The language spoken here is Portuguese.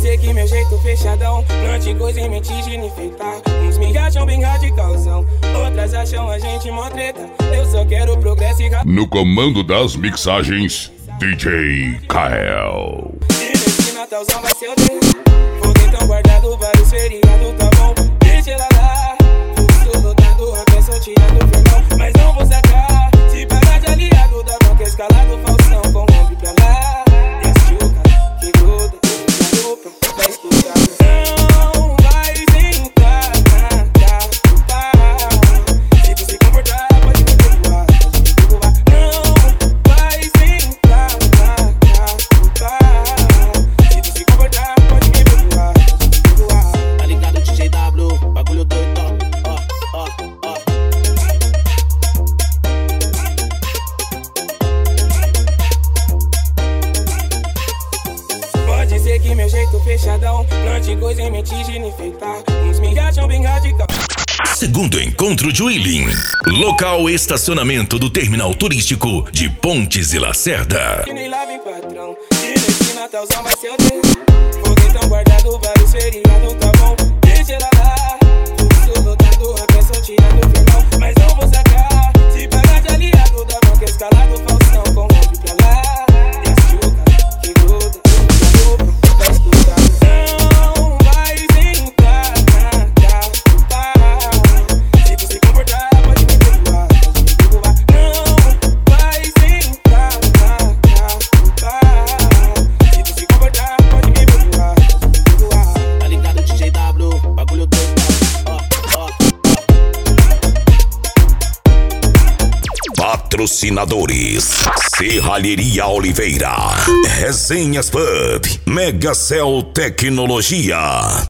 dizer que meu jeito fechadão não te coisa em mentir de enfeitar. Uns me acham bem radicalzão, outras acham a gente mó treta. Eu só quero progresso e No comando das mixagens, DJ Kael. E nesse Natalzão vai ser o teu foguetão guardado, vários feriados, tá bom? Deixa ela lá, fluxo lotado, a peça tirando o firmão. Mas não vou sacar, se pagar de aliado, dá bronca escalado, Faustão, com rompe pra lá. E assistiu o cara que gruda, vai escutar. Não vai sentar na capa. Se tu se comportar, pode me perdoar, Não vai sentar na capa. Se tu se comportar, pode me perdoar, Tá ligado, DJ W, bagulho doido, ó. Pode dizer que meu jeito fechadão não te coisa em mentir de enfeitar. Uns me acham bem radical. Segundo encontro de Willing. Local estacionamento do terminal turístico de Pontes e Lacerda. E nem lá vem patrão. E nesse Natalzão vai ser o teu foguetão guardado, vários feriados, tá bom? Deixa ela lá, fluxo lotado, a peça tirando o firmão. Mas não vou sacar, se pagar de aliado, dá bronca escalado, Faustão, com rompe pra lá. E assistiu o cara que gruda, vai escutar. Não vai sentar na capa. Se tu se comportar, pode me perdoar, Não vai sentar na capa. Se tu se comportar, pode me perdoar, Tá ligado, DJ W, bagulho doido, ó. Patrocinadores: Serralheria Oliveira, Resenhas Pub, Megacel Tecnologia.